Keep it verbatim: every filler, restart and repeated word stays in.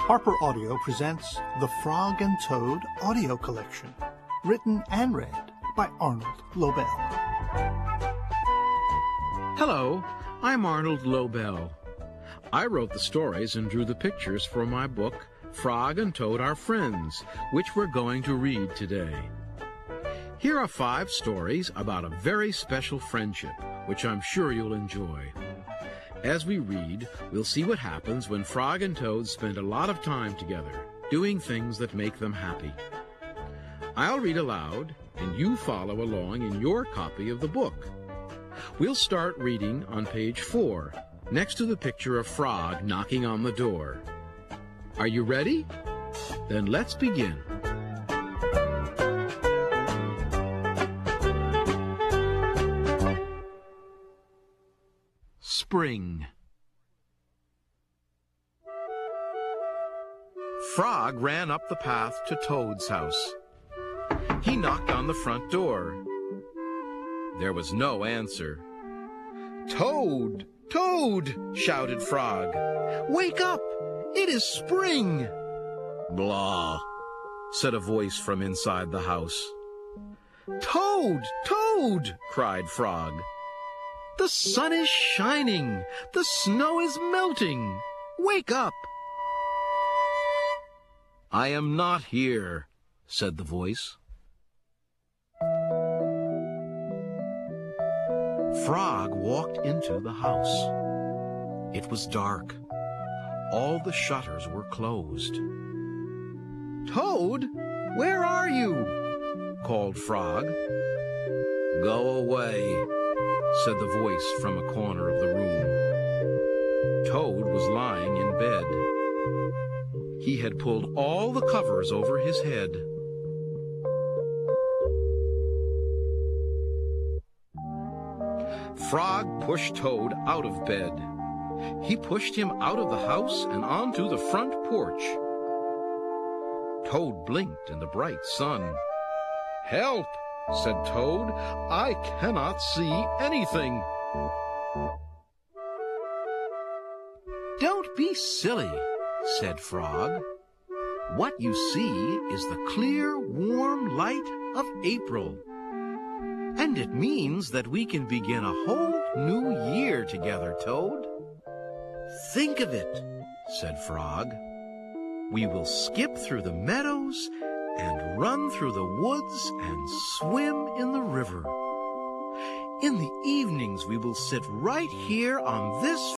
Harper Audio presents The Frog and Toad Audio Collection, written and read by Arnold Lobel. Hello, I'm Arnold Lobel. I wrote the stories and drew the pictures for my book, Frog and Toad Are Friends, which we're going to read today. Here are five stories about a very special friendship, which I'm sure you'll enjoy. As we read, we'll see what happens when Frog and Toad spend a lot of time together, doing things that make them happy. I'll read aloud, and you follow along in your copy of the book. We'll start reading on page four, next to the picture of Frog knocking on the door. Are you ready? Then let's begin. Spring. Frog ran up the path to Toad's house. He knocked on the front door. There was no answer. "Toad! Toad!" shouted Frog. "Wake up! It is spring!" "Blah!" said a voice from inside the house. "Toad! Toad!" cried Frog. "The sun is shining! The snow is melting! Wake up!" "I am not here," said the voice. Frog walked into the house. It was dark. All the shutters were closed. "Toad, where are you?" called Frog. "Go away," said the voice from a corner of the room. Toad was lying in bed. He had pulled all the covers over his head. Frog pushed Toad out of bed. He pushed him out of the house and onto the front porch. Toad blinked in the bright sun. "Help!" said Toad. "I cannot see anything." "Don't be silly," said Frog. "What you see is the clear, warm light of April. And it means that we can begin a whole new year together, Toad." "Think of it," said Frog. "We will skip through the meadows and run through the woods and swim in the river. In the evenings we will sit right here on this